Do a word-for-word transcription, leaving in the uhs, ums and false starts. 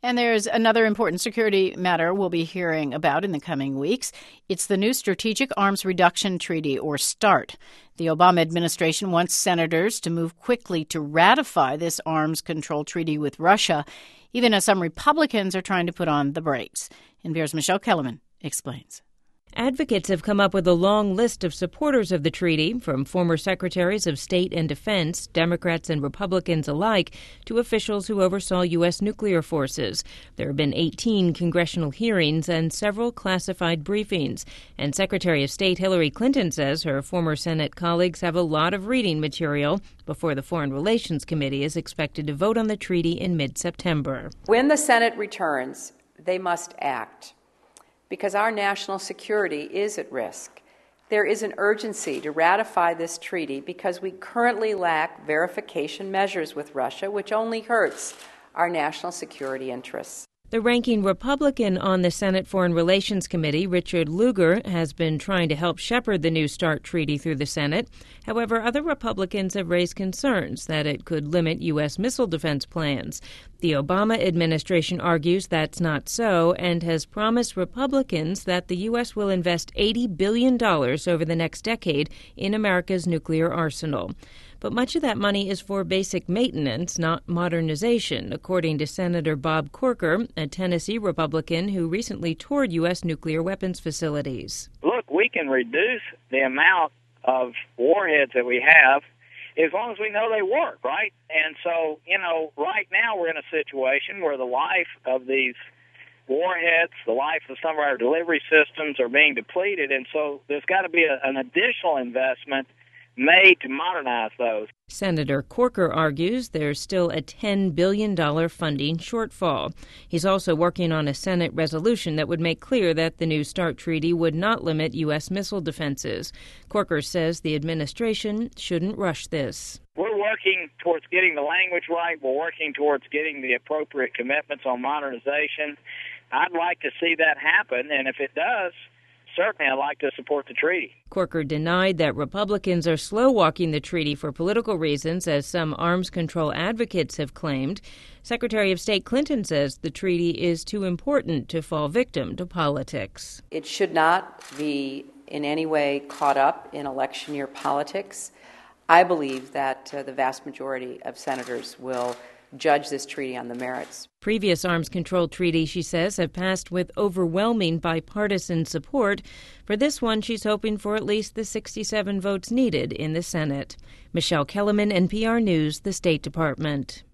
And there's another important security matter we'll be hearing about in the coming weeks. It's the new Strategic Arms Reduction Treaty, or START. The Obama administration wants senators to move quickly to ratify this arms control treaty with Russia, even as some Republicans are trying to put on the brakes. N P R's Michelle Kellerman explains. Advocates have come up with a long list of supporters of the treaty, from former secretaries of state and defense, Democrats and Republicans alike, to officials who oversaw U S nuclear forces. There have been eighteen congressional hearings and several classified briefings. And Secretary of State Hillary Clinton says her former Senate colleagues have a lot of reading material before the Foreign Relations Committee is expected to vote on the treaty in mid-September. When the Senate returns, they must act, because our national security is at risk. There is an urgency to ratify this treaty because we currently lack verification measures with Russia, which only hurts our national security interests. The ranking Republican on the Senate Foreign Relations Committee, Richard Lugar, has been trying to help shepherd the New START treaty through the Senate. However, other Republicans have raised concerns that it could limit U S missile defense plans. The Obama administration argues that's not so and has promised Republicans that the U S will invest eighty billion dollars over the next decade in America's nuclear arsenal. But much of that money is for basic maintenance, not modernization, according to Senator Bob Corker, a Tennessee Republican who recently toured U S nuclear weapons facilities. Look, we can reduce the amount of warheads that we have as long as we know they work, right? And so, you know, right now we're in a situation where the life of these warheads, the life of some of our delivery systems are being depleted, and so there's got to be a, an additional investment made to modernize those. Senator Corker argues there's still a ten billion dollars funding shortfall. He's also working on a Senate resolution that would make clear that the New START treaty would not limit U S missile defenses. Corker says the administration shouldn't rush this. We're working towards getting the language right. We're working towards getting the appropriate commitments on modernization. I'd like to see that happen, and if it does, certainly I'd like to support the treaty. Corker denied that Republicans are slow-walking the treaty for political reasons, as some arms control advocates have claimed. Secretary of State Clinton says the treaty is too important to fall victim to politics. It should not be in any way caught up in election year politics. I believe that uh, the vast majority of senators will judge this treaty on the merits. Previous arms control treaties, she says, have passed with overwhelming bipartisan support. For this one, she's hoping for at least the sixty-seven votes needed in the Senate. Michelle Kellerman, N P R News, the State Department.